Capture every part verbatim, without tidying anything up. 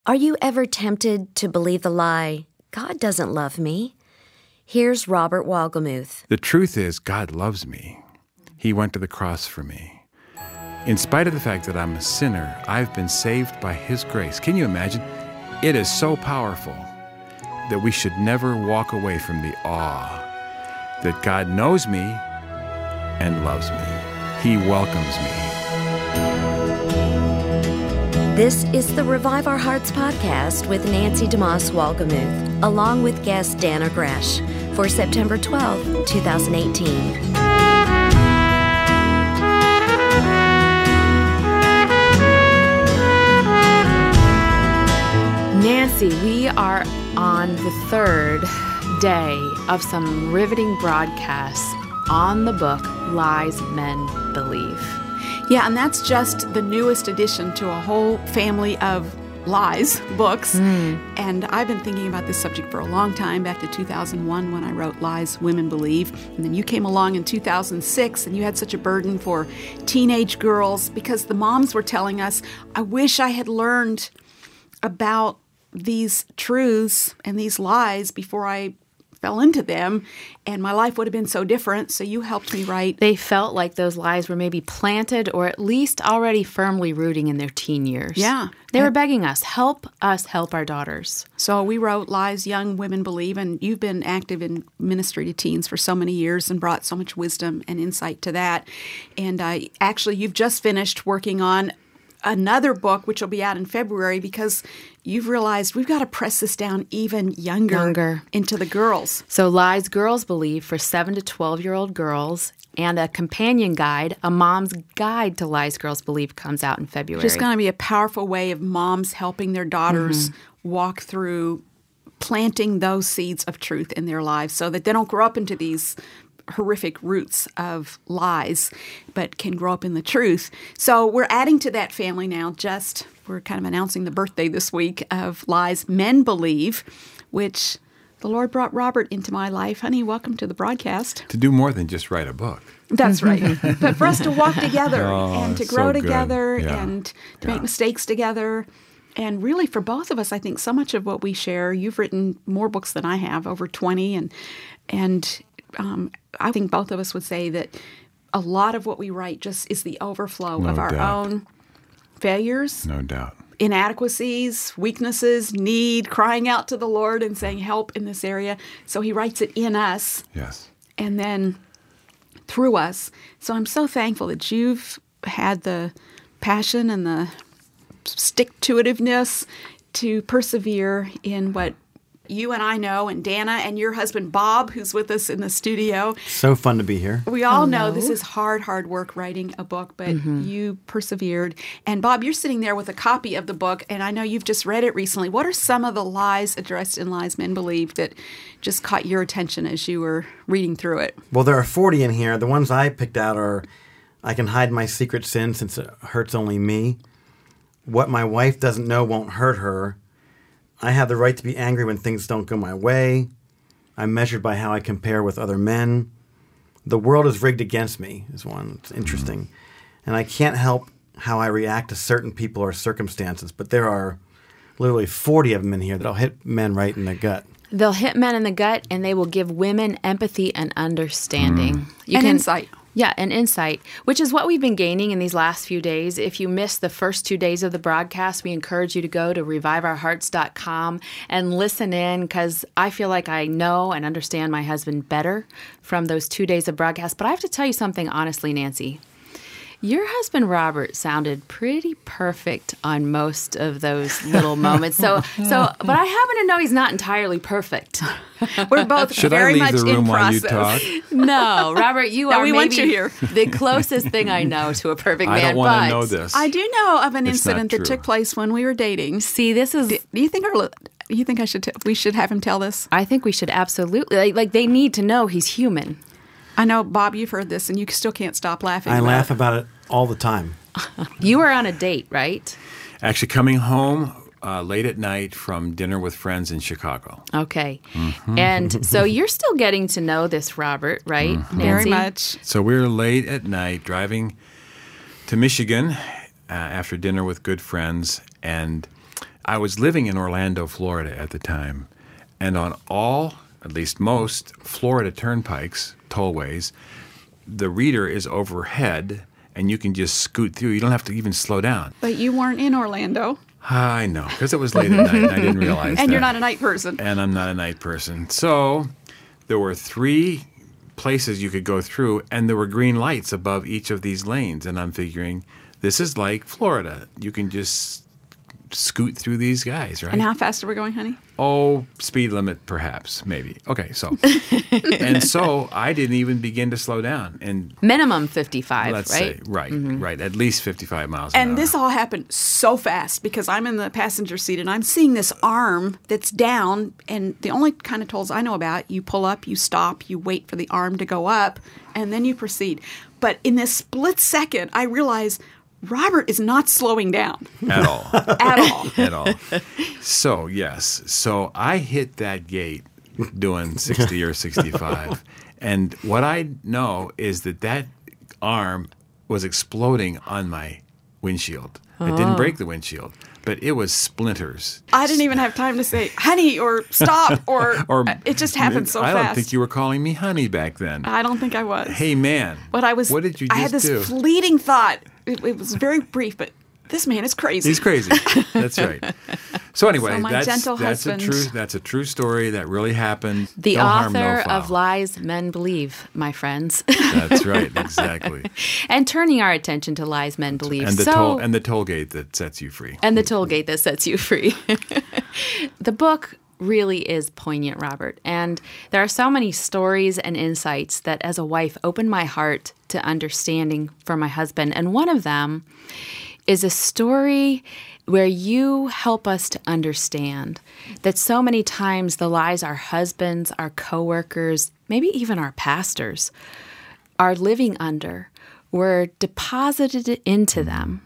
Are you ever tempted to believe the lie, God doesn't love me? Here's Robert Wolgemuth. The truth is, God loves me. He went to the cross for me. In spite of the fact that I'm a sinner, I've been saved by His grace. Can you imagine? It is so powerful that we should never walk away from the awe that God knows me and loves me. He welcomes me. This is the Revive Our Hearts podcast with Nancy DeMoss Wolgemuth, along with guest Dana Gresh, for September twelfth, twenty eighteen. Nancy, we are on the third day of some riveting broadcasts on the book Lies Men Believe. Yeah, and that's just the newest addition to a whole family of lies books. Mm. And I've been thinking about this subject for a long time, back to two thousand one when I wrote Lies Women Believe. And then you came along in two thousand six and you had such a burden for teenage girls because the moms were telling us, I wish I had learned about these truths and these lies before I fell into them, and my life would have been so different. So you helped me write. They felt like those lies were maybe planted or at least already firmly rooting in their teen years. Yeah. They were begging us, help us help our daughters. So we wrote Lies Young Women Believe, and you've been active in ministry to teens for so many years and brought so much wisdom and insight to that. And uh, actually, you've just finished working on another book, which will be out in February, because you've realized we've got to press this down even younger, younger. into the girls. So Lies Girls Believe for seven to twelve-year-old girls, and a companion guide, A Mom's Guide to Lies Girls Believe, comes out in February. It's going to be a powerful way of moms helping their daughters mm-hmm. walk through planting those seeds of truth in their lives so that they don't grow up into these horrific roots of lies, but can grow up in the truth. So we're adding to that family now. Just we're kind of announcing the birthday this week of Lies Men Believe, which the Lord brought Robert into my life. Honey, welcome to the broadcast. To do more than just write a book. That's right. But for us to walk together oh, and to grow so together yeah. and to yeah. make mistakes together. And really, for both of us, I think so much of what we share, you've written more books than I have, over twenty, and and um, I think both of us would say that a lot of what we write just is the overflow no of our doubt. own failures. No doubt. Inadequacies, weaknesses, need, crying out to the Lord and saying, help in this area. So He writes it in us. Yes. And then through us. So I'm so thankful that you've had the passion and the stick-to-itiveness to persevere in what you and I know, and Dana and your husband Bob, who's with us in the studio. So fun to be here. We all Hello. know this is hard, hard work writing a book, but mm-hmm. you persevered. And Bob, you're sitting there with a copy of the book, and I know you've just read it recently. What are some of the lies addressed in Lies Men Believe that just caught your attention as you were reading through it? Well, there are forty in here. The ones I picked out are, I can hide my secret sin since it hurts only me. What my wife doesn't know won't hurt her. I have the right to be angry when things don't go my way. I'm measured by how I compare with other men. The world is rigged against me is one. It's interesting. Mm-hmm. And I can't help how I react to certain people or circumstances, but there are literally forty of them in here that'll hit men right in the gut. They'll hit men in the gut, and they will give women empathy and understanding. Mm. You and can, insight. Yeah, and insight, which is what we've been gaining in these last few days. If you missed the first two days of the broadcast, we encourage you to go to revive our hearts dot com and listen in, because I feel like I know and understand my husband better from those two days of broadcast. But I have to tell you something honestly, Nancy. Your husband, Robert, sounded pretty perfect on most of those little moments. So, so, but I happen to know he's not entirely perfect. We're both Should very I leave much the room in while process. you talk? No, Robert, you no, are we maybe want you here. the closest thing I know to a perfect I man. don't want but to know this. I do know of an It's incident not that true. took place when we were dating. See, this is. Do you think our? You think I should? T- we should have him tell this. I think we should absolutely like, like. They need to know he's human. I know, Bob. You've heard this, and you still can't stop laughing. I about laugh it. about it all the time. You were on a date, right? Actually, coming home uh, late at night from dinner with friends in Chicago. Okay. Mm-hmm. And so you're still getting to know this Robert, right, Mm-hmm. Nancy? Very much. So we were late at night driving to Michigan uh, after dinner with good friends, and I was living in Orlando, Florida at the time, and on all, at least most, Florida turnpikes, tollways, the reader is overhead, and you can just scoot through. You don't have to even slow down. But you weren't in Orlando. I know, because it was late at night, and I didn't realize and that. And you're not a night person. And I'm not a night person. So there were three places you could go through, and there were green lights above each of these lanes. And I'm figuring, this is like Florida. You can just scoot through these guys, right? And how fast are we going, honey? Oh, speed limit, perhaps, maybe. Okay, so. And so I didn't even begin to slow down. And minimum fifty-five, let's right? say, right, mm-hmm. right, at least fifty-five miles an and hour. This all happened so fast because I'm in the passenger seat and I'm seeing this arm that's down. And the only kind of tolls I know about, you pull up, you stop, you wait for the arm to go up, and then you proceed. But in this split second, I realize Robert is not slowing down. At all. At all. At all. So, yes. So I hit that gate doing sixty or sixty-five. And what I know is that that arm was exploding on my windshield. It didn't break the windshield, but it was splinters. I didn't even have time to say, honey, or stop, or, or it just happened so I fast. I don't think you were calling me honey back then. I don't think I was. Hey, man. But I was. What did you just I had this do? fleeting thought. It, it was very brief, but this man is crazy. He's crazy. That's right. So anyway, So my that's, gentle that's a husband. true that's a true story that really happened. The No harm, no author foul. of Lies Men Believe, my friends. That's right, exactly. And turning our attention to lies men believe. And the so, toll and the toll gate that sets you free. and the toll gate that sets you free. The book really is poignant, Robert. And there are so many stories and insights that as a wife opened my heart to understanding for my husband. And one of them is a story where you help us to understand that so many times the lies our husbands, our coworkers, maybe even our pastors are living under were deposited into them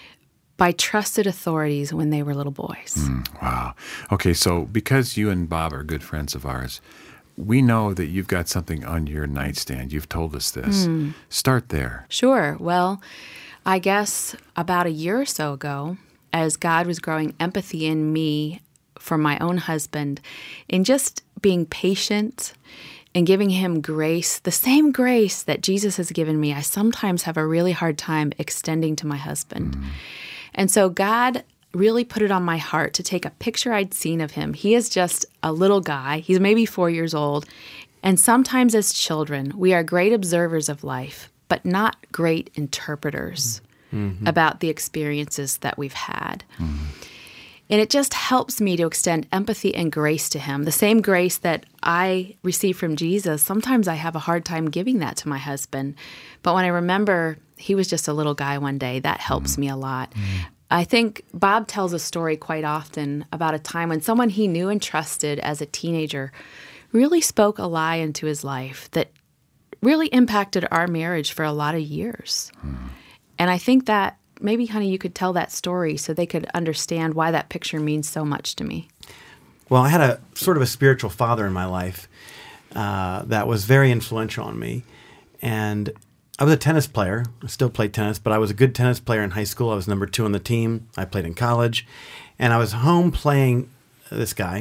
by trusted authorities when they were little boys. Mm, wow. Okay, so because you and Bob are good friends of ours, we know that you've got something on your nightstand. You've told us this. Mm. Start there. Sure. Well, I guess about a year or so ago, as God was growing empathy in me for my own husband, in just being patient and giving him grace, the same grace that Jesus has given me, I sometimes have a really hard time extending to my husband. Mm. And so God really put it on my heart to take a picture I'd seen of him. He is just a little guy. He's maybe four years old. And sometimes as children, we are great observers of life, but not great interpreters mm-hmm. about the experiences that we've had. Mm-hmm. And it just helps me to extend empathy and grace to him. The same grace that I receive from Jesus, sometimes I have a hard time giving that to my husband. But when I remember he was just a little guy one day, that helps mm-hmm. me a lot. Mm-hmm. I think Bob tells a story quite often about a time when someone he knew and trusted as a teenager really spoke a lie into his life that really impacted our marriage for a lot of years. Mm-hmm. And I think that maybe, honey, you could tell that story so they could understand why that picture means so much to me. Well, I had a sort of a spiritual father in my life uh, that was very influential on me. And I was a tennis player. I still played tennis, but I was a good tennis player in high school. I was number two on the team. I played in college. And I was home playing this guy,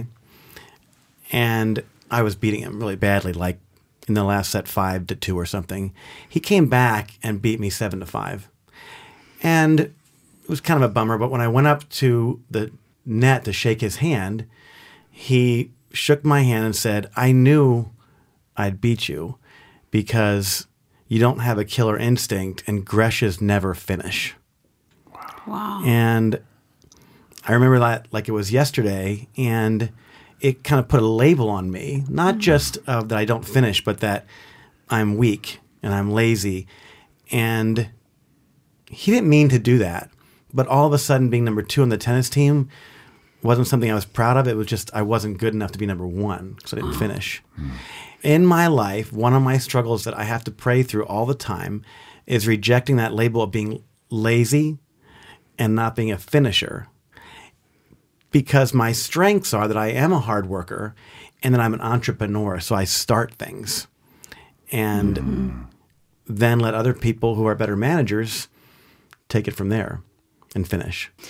and I was beating him really badly, like in the last set five to two or something. He came back and beat me seven to five. And it was kind of a bummer, but when I went up to the net to shake his hand, he shook my hand and said, "I knew I'd beat you because you don't have a killer instinct and Greshas never finish." Wow. Wow. And I remember that like it was yesterday, and it kind of put a label on me, not mm. just uh, that I don't finish, but that I'm weak and I'm lazy. And he didn't mean to do that, but all of a sudden being number two on the tennis team wasn't something I was proud of. It was just I wasn't good enough to be number one because I didn't finish. Mm. In my life, one of my struggles that I have to pray through all the time is rejecting that label of being lazy and not being a finisher, because my strengths are that I am a hard worker and that I'm an entrepreneur, so I start things and mm-hmm. then let other people who are better managers take it from there and finish.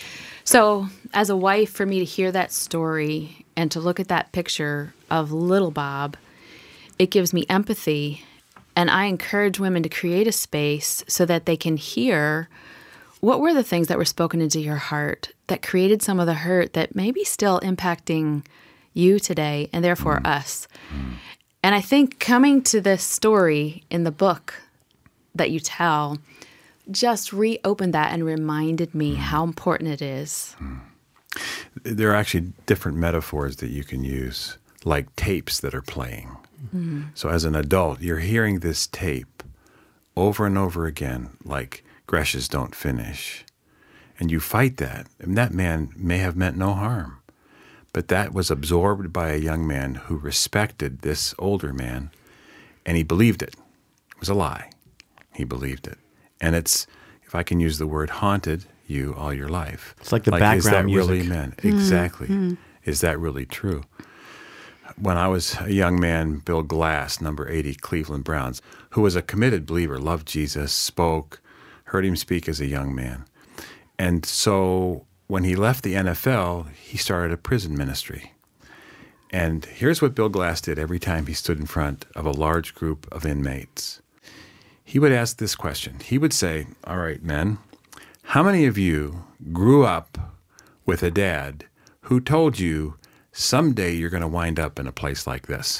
So, as a wife, for me to hear that story and to look at that picture of little Bob, it gives me empathy. And I encourage women to create a space so that they can hear what were the things that were spoken into your heart that created some of the hurt that may be still impacting you today and therefore mm. us. Mm. And I think coming to this story in the book that you tell just reopened that and reminded me mm. how important it is. Mm. There are actually different metaphors that you can use, like tapes that are playing. Mm. So as an adult, you're hearing this tape over and over again, like Gresh's Don't Finish. And you fight that. And that man may have meant no harm. But that was absorbed by a young man who respected this older man, and he believed it. It was a lie. He believed it. And it's, if I can use the word, haunted you all your life. It's like the like, background music. Is that really music. meant? Exactly. Mm-hmm. Is that really true? When I was a young man, Bill Glass, number eighty, Cleveland Browns, who was a committed believer, loved Jesus, spoke, heard him speak as a young man. And so when he left the N F L, he started a prison ministry. And here's what Bill Glass did every time he stood in front of a large group of inmates. He would ask this question. He would say, all right, men, how many of you grew up with a dad who told you someday you're going to wind up in a place like this?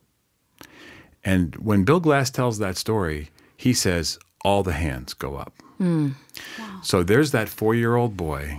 And when Bill Glass tells that story, he says, all the hands go up. Mm. Wow. So there's that four-year-old boy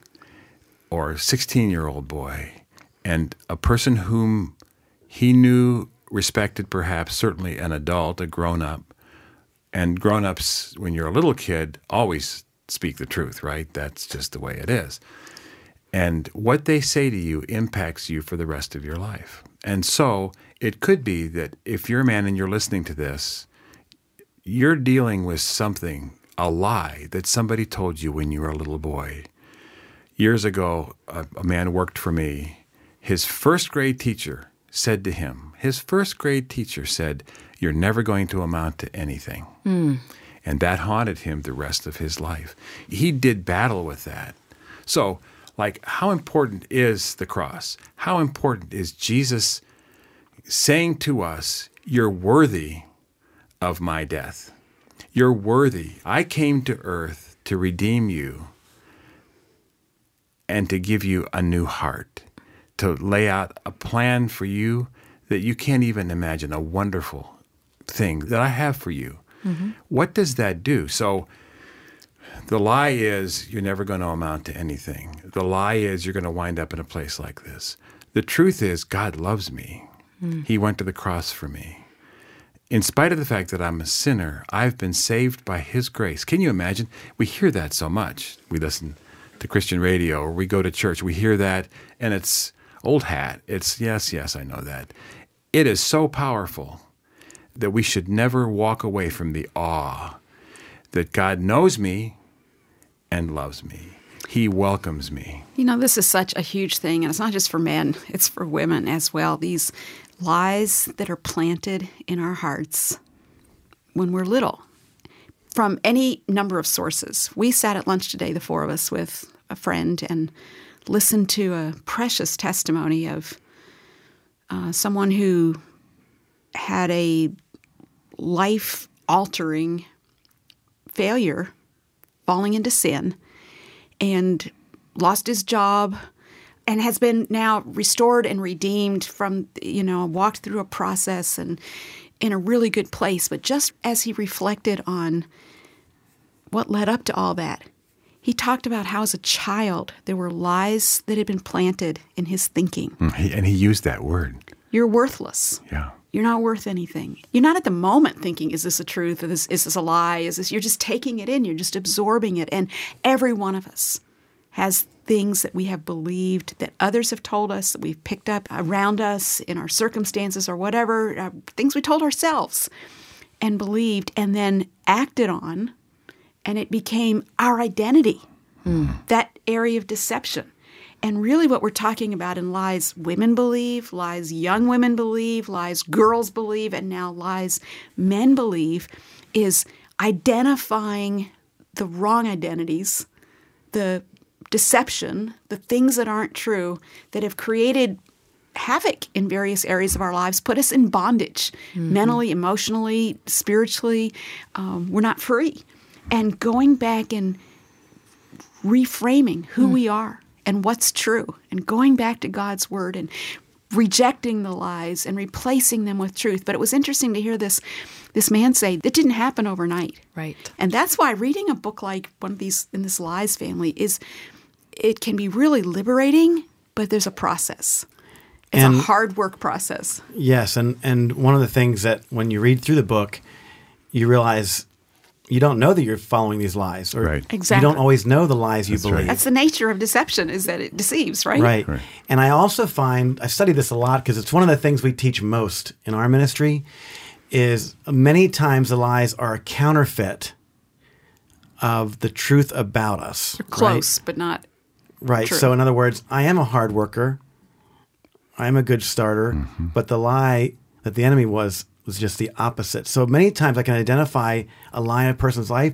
or sixteen-year-old boy and a person whom he knew, respected perhaps, certainly an adult, a grown-up. And grown-ups, when you're a little kid, always speak the truth, right? That's just the way it is. And what they say to you impacts you for the rest of your life. And so it could be that if you're a man and you're listening to this, you're dealing with something, a lie that somebody told you when you were a little boy. Years ago, a, a man worked for me. His first grade teacher said to him, his first grade teacher said, you're never going to amount to anything. Mm. And that haunted him the rest of his life. He did battle with that. So, like, how important is the cross? How important is Jesus saying to us, you're worthy of my death. You're worthy. I came to earth to redeem you and to give you a new heart, to lay out a plan for you that you can't even imagine, a wonderful thing that I have for you. Mm-hmm. What does that do? So the lie is you're never going to amount to anything. The lie is you're going to wind up in a place like this. The truth is God loves me. Mm. He went to the cross for me. In spite of the fact that I'm a sinner, I've been saved by his grace. Can you imagine? We hear that so much. We listen to Christian radio or we go to church. We hear that, and it's old hat. It's, yes, yes, I know that. It is so powerful that we should never walk away from the awe that God knows me and loves me. He welcomes me. You know, this is such a huge thing, and it's not just for men. It's for women as well. These lies that are planted in our hearts when we're little from any number of sources. We sat at lunch today, the four of us, with a friend and listened to a precious testimony of uh, someone who had a life-altering failure, falling into sin, and lost his job, and has been now restored and redeemed from, you know, walked through a process and in a really good place. But just as he reflected on what led up to all that, he talked about how as a child there were lies that had been planted in his thinking. And he used that word. You're worthless. Yeah. You're not worth anything. You're not at the moment thinking, is this a truth? Or this, is this a lie? Is this? You're just taking it in. You're just absorbing it. And every one of us has things that we have believed, that others have told us, that we've picked up around us in our circumstances or whatever, uh, things we told ourselves and believed and then acted on, and it became our identity, mm. that area of deception. And really what we're talking about in lies women believe, lies young women believe, lies girls believe, and now lies men believe is identifying the wrong identities, the deception, the things that aren't true, that have created havoc in various areas of our lives, put us in bondage, mm-hmm. mentally, emotionally, spiritually. Um, we're not free. And going back and reframing who mm. we are and what's true, and going back to God's Word and rejecting the lies and replacing them with truth. But it was interesting to hear this this man say that didn't happen overnight. Right. And that's why reading a book like one of these in this Lies family is, it can be really liberating, but there's a process. It's and, a hard work process. Yes, and, and one of the things that when you read through the book, you realize you don't know that you're following these lies. Or right. Exactly. You don't always know the lies you That's believe. right. That's the nature of deception, is that it deceives, right? Right. Right. And I also find, I study this a lot because it's one of the things we teach most in our ministry, is many times the lies are a counterfeit of the truth about us. They're close, right? but not Right. true. So in other words, I am a hard worker. I am a good starter. Mm-hmm. But the lie that the enemy was was just the opposite. So many times I can identify a lie in a person's life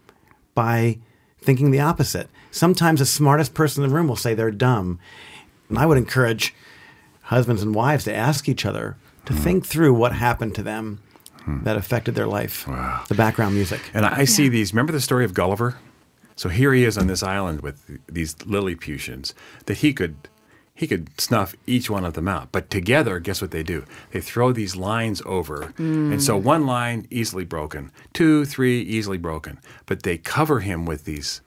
by thinking the opposite. Sometimes the smartest person in the room will say they're dumb. And I would encourage husbands and wives to ask each other to mm. think through what happened to them mm. that affected their life. Wow. The background music. And I see these, remember the story of Gulliver? So here he is on this island with these Lilliputians that he could he could snuff each one of them out. But together, guess what they do? They throw these lines over. Mm. And so one line, easily broken. Two, three, easily broken. But they cover him with these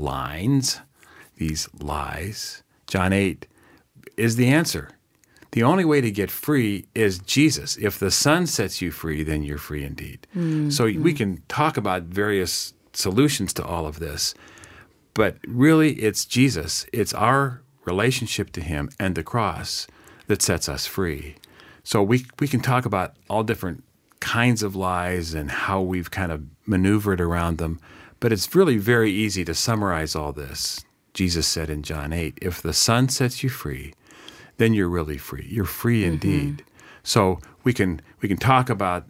lines, these lies. John eight is the answer. The only way to get free is Jesus. If the Son sets you free, then you're free indeed. Mm. So mm. we can talk about various solutions to all of this, but really it's Jesus. It's our relationship to him and the cross that sets us free. So we we can talk about all different kinds of lies and how we've kind of maneuvered around them, but it's really very easy to summarize all this. Jesus said in John eight, if the Son sets you free, then you're really free. You're free mm-hmm. indeed. So we can we can talk about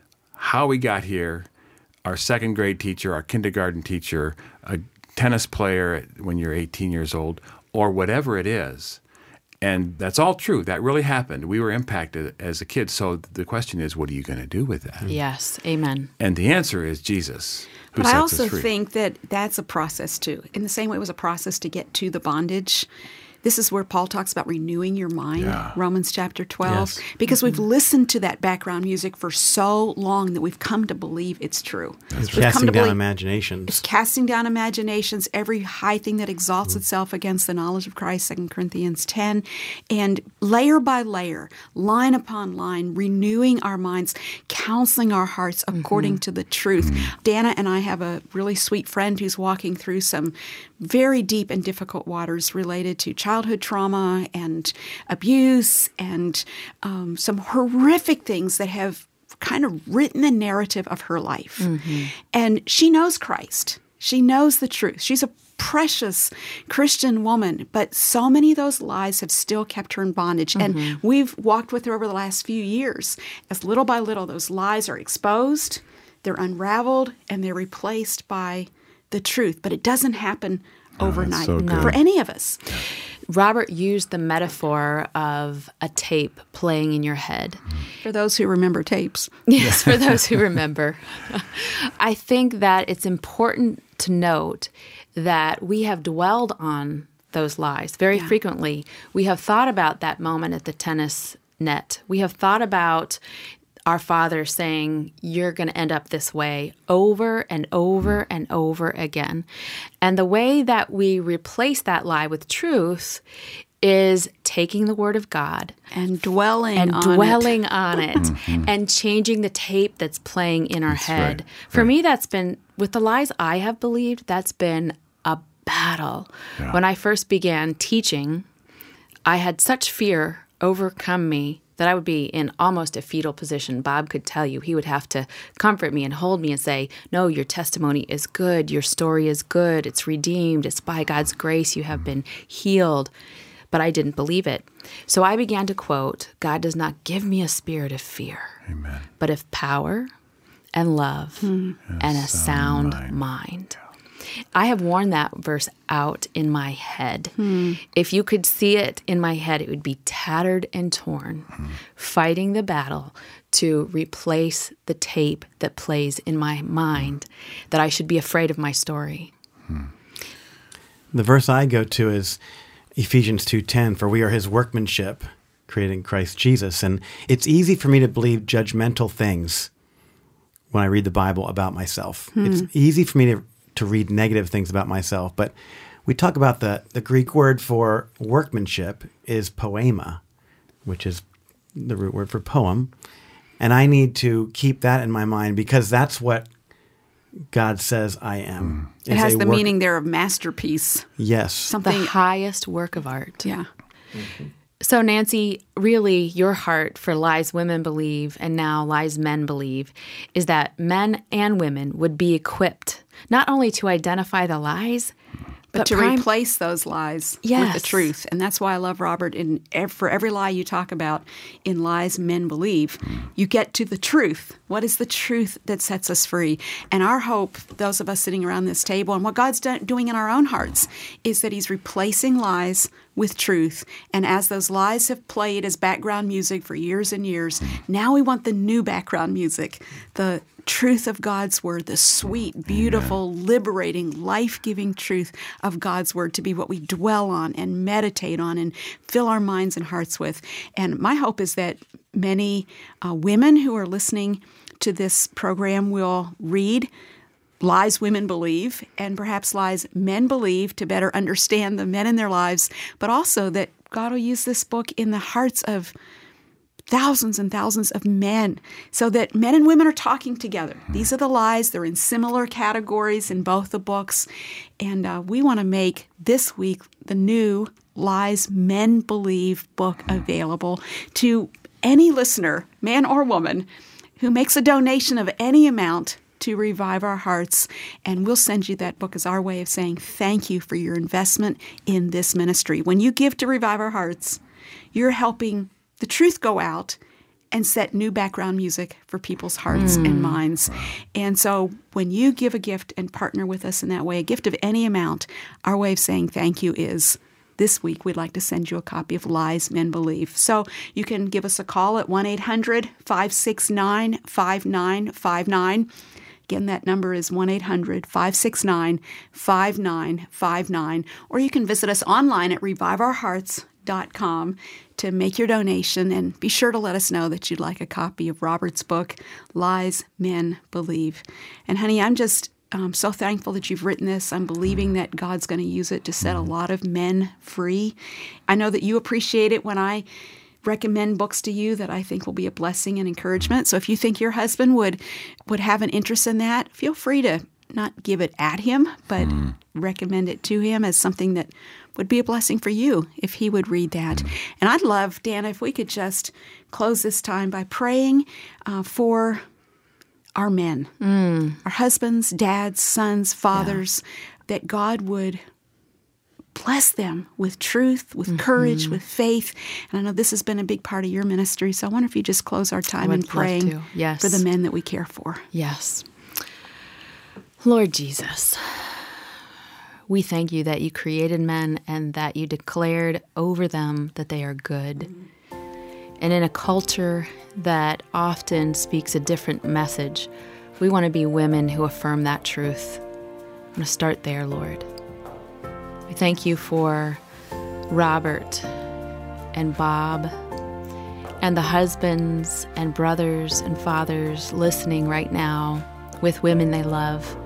how we got here, our second grade teacher, our kindergarten teacher, a tennis player when you're eighteen years old, or whatever it is. And that's all true. That really happened. We were impacted as a kid. So the question is, what are you going to do with that? Yes. Amen. And the answer is Jesus, who But sets I also us free. think that that's a process too. In the same way it was a process to get to the bondage, this is where Paul talks about renewing your mind, Yeah. Romans chapter twelve, Yes. because we've listened to that background music for so long that we've come to believe it's true. It's We've come casting to down believe- imaginations. It's casting down imaginations, every high thing that exalts itself against the knowledge of Christ, Second Corinthians ten. And layer by layer, line upon line, renewing our minds, counseling our hearts according to the truth. Dana and I have a really sweet friend who's walking through some very deep and difficult waters related to childhood trauma and abuse and um, some horrific things that have kind of written the narrative of her life. Mm-hmm. And she knows Christ. She knows the truth. She's a precious Christian woman, but so many of those lies have still kept her in bondage. Mm-hmm. And we've walked with her over the last few years. As little by little, those lies are exposed, they're unraveled, and they're replaced by the truth. But it doesn't happen overnight so for any of us. Robert used the metaphor of a tape playing in your head. For those who remember tapes. Yes, for those who remember. I think that it's important to note that we have dwelled on those lies very Yeah. frequently. We have thought about that moment at the tennis net. We have thought about our Father saying, you're going to end up this way over and over and over again. And the way that we replace that lie with truth is taking the Word of God And dwelling and on dwelling it. on it and changing the tape that's playing in our That's head. right. For Right. me, that's been, with the lies I have believed, that's been a battle. Yeah. When I first began teaching, I had such fear overcome me that I would be in almost a fetal position. Bob could tell you. He would have to comfort me and hold me and say, no, your testimony is good. Your story is good. It's redeemed. It's by God's grace you have been healed. But I didn't believe it. So I began to quote, God does not give me a spirit of fear, Amen. but of power and love Hmm. and a sound mind. I have worn that verse out in my head. Hmm. If you could see it in my head, it would be tattered and torn, hmm. fighting the battle to replace the tape that plays in my mind, that I should be afraid of my story. Hmm. The verse I go to is Ephesians two ten, for we are his workmanship, created in Christ Jesus. And it's easy for me to believe judgmental things when I read the Bible about myself. Hmm. It's easy for me to, to read negative things about myself. But we talk about the, the Greek word for workmanship is poema, which is the root word for poem. And I need to keep that in my mind because that's what God says I am. Mm. It has the work- meaning there of masterpiece. Yes. Something the highest work of art. Yeah. Mm-hmm. So, Nancy, really your heart for Lies Women Believe and now Lies Men Believe is that men and women would be equipped not only to identify the lies, but, but to prime- replace those lies yes. with the truth. And that's why I love Robert. In ev- for every lie you talk about in Lies Men Believe, you get to the truth. What is the truth that sets us free? And our hope, those of us sitting around this table, and what God's do- doing in our own hearts, is that he's replacing lies with truth. And as those lies have played as background music for years and years, now we want the new background music, the truth of God's word, the sweet, beautiful, Amen. liberating, life-giving truth of God's word to be what we dwell on and meditate on and fill our minds and hearts with. And my hope is that many uh, women who are listening to this program will read Lies Women Believe and perhaps Lies Men Believe to better understand the men in their lives, but also that God will use this book in the hearts of thousands and thousands of men so that men and women are talking together. These are the lies. They're in similar categories in both the books. And uh, we want to make this week the new Lies Men Believe book available to any listener, man or woman, who makes a donation of any amount to Revive Our Hearts. And we'll send you that book as our way of saying thank you for your investment in this ministry. When you give to Revive Our Hearts, you're helping the truth go out and set new background music for people's hearts mm. and minds. And so when you give a gift and partner with us in that way, a gift of any amount, our way of saying thank you is this week we'd like to send you a copy of Lies Men Believe. So you can give us a call at one eight hundred five six nine five nine five nine. Again, that number is one eight hundred five six nine five nine five nine. Or you can visit us online at revive our hearts dot com to make your donation, and be sure to let us know that you'd like a copy of Robert's book, Lies Men Believe. And honey, I'm just um, so thankful that you've written this. I'm believing that God's going to use it to set a lot of men free. I know that you appreciate it when I recommend books to you that I think will be a blessing and encouragement. So if you think your husband would would have an interest in that, feel free to not give it at him, but mm. recommend it to him as something that would be a blessing for you if he would read that. Mm. And I'd love, Dan, if we could just close this time by praying uh, for our men, mm. our husbands, dads, sons, fathers, yeah. that God would bless them with truth, with mm-hmm. courage, with faith. And I know this has been a big part of your ministry, so I wonder if you just close our time in praying yes. for the men that we care for. Yes. Lord Jesus, we thank you that you created men and that you declared over them that they are good. Mm-hmm. And in a culture that often speaks a different message, we want to be women who affirm that truth. I'm going to start there, Lord. I thank you for Robert and Bob and the husbands and brothers and fathers listening right now with women they love.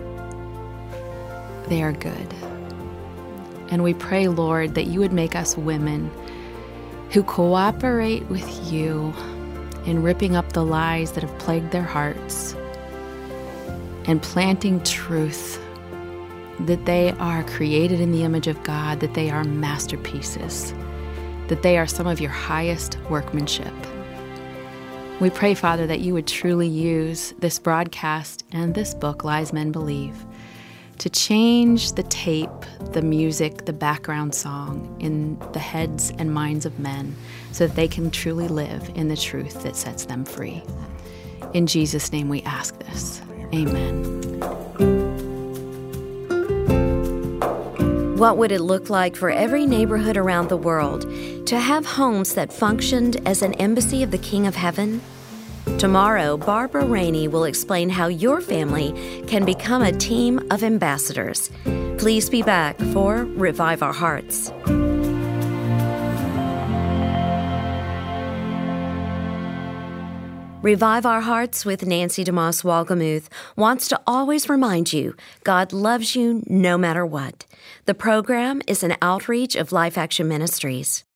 They are good. And we pray, Lord, that you would make us women who cooperate with you in ripping up the lies that have plagued their hearts and planting truth, that they are created in the image of God, that they are masterpieces, that they are some of your highest workmanship. We pray, Father, that you would truly use this broadcast and this book, Lies Men Believe, to change the tape, the music, the background song in the heads and minds of men so that they can truly live in the truth that sets them free. In Jesus' name we ask this. Amen. What would it look like for every neighborhood around the world to have homes that functioned as an embassy of the King of Heaven? Tomorrow, Barbara Rainey will explain how your family can become a team of ambassadors. Please be back for Revive Our Hearts. Revive Our Hearts with Nancy DeMoss Wolgemuth wants to always remind you God loves you no matter what. The program is an outreach of Life Action Ministries.